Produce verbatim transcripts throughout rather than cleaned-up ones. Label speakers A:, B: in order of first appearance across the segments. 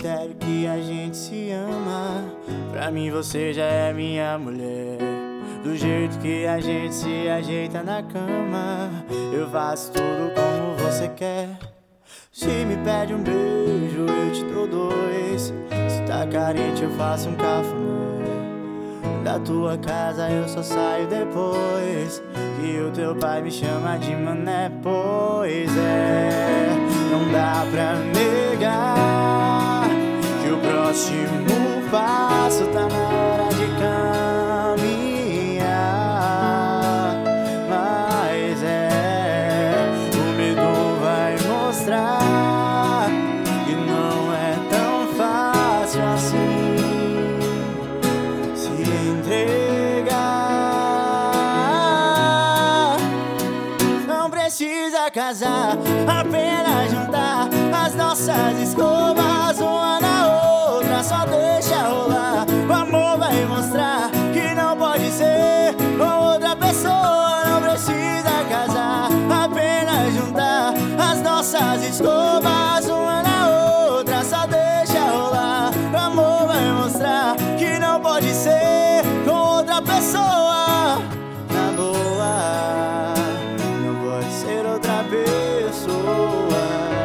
A: sério que a gente se ama. Pra mim você já é minha mulher. Do jeito que a gente se ajeita na cama, eu faço tudo como você quer. Se me pede um beijo, eu te dou dois. Se tá carente, eu faço um cafuné. Da tua casa eu só saio depois que o teu pai me chama de mané. Pois é, não dá pra negar que o próximo passo tá na hora de caminhar. Mas é, o medo vai mostrar que não é tão fácil assim se entregar. Não precisa casar, apenas juntar as nossas escovas uma na outra. Só deixa rolar, o amor vai mostrar que não pode ser com outra pessoa. Não precisa casar, apenas juntar as nossas escovas uma na outra. Só deixa rolar, o amor vai mostrar que não pode ser com outra pessoa. Na boa, não pode ser outra pessoa.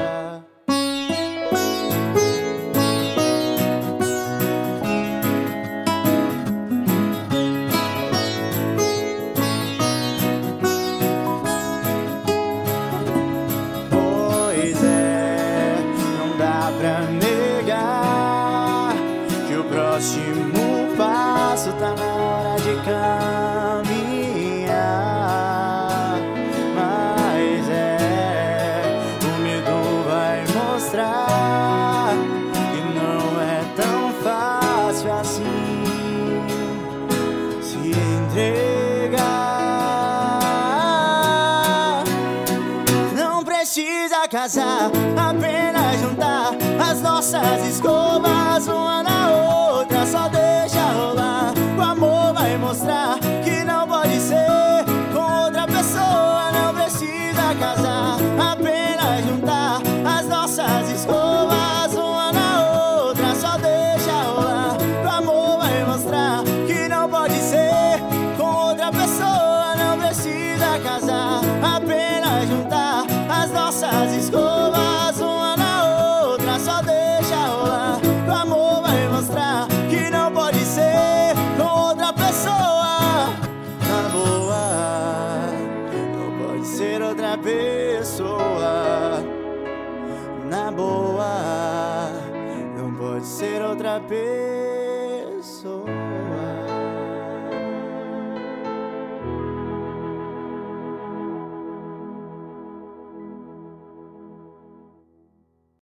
A: Pois é, não dá pra negar que o próximo passo tá na hora de caminhar. Mas é, o medo vai mostrar que não é tão fácil assim se entregar. Não precisa casar, apenas juntar as nossas escovas uma na outra. Só deixa rolar, o amor vai mostrar que não pode ser com outra pessoa. Não precisa casar, apenas juntar as nossas escovas uma na outra. Só deixa rolar, o amor vai mostrar que não pode ser com outra pessoa. Não precisa casar, apenas juntar as nossas escovas uma na outra. Só deixa rolar, o amor vai mostrar que não pode ser com outra pessoa. Na boa, não pode ser outra pessoa. Na boa, não pode ser outra pessoa.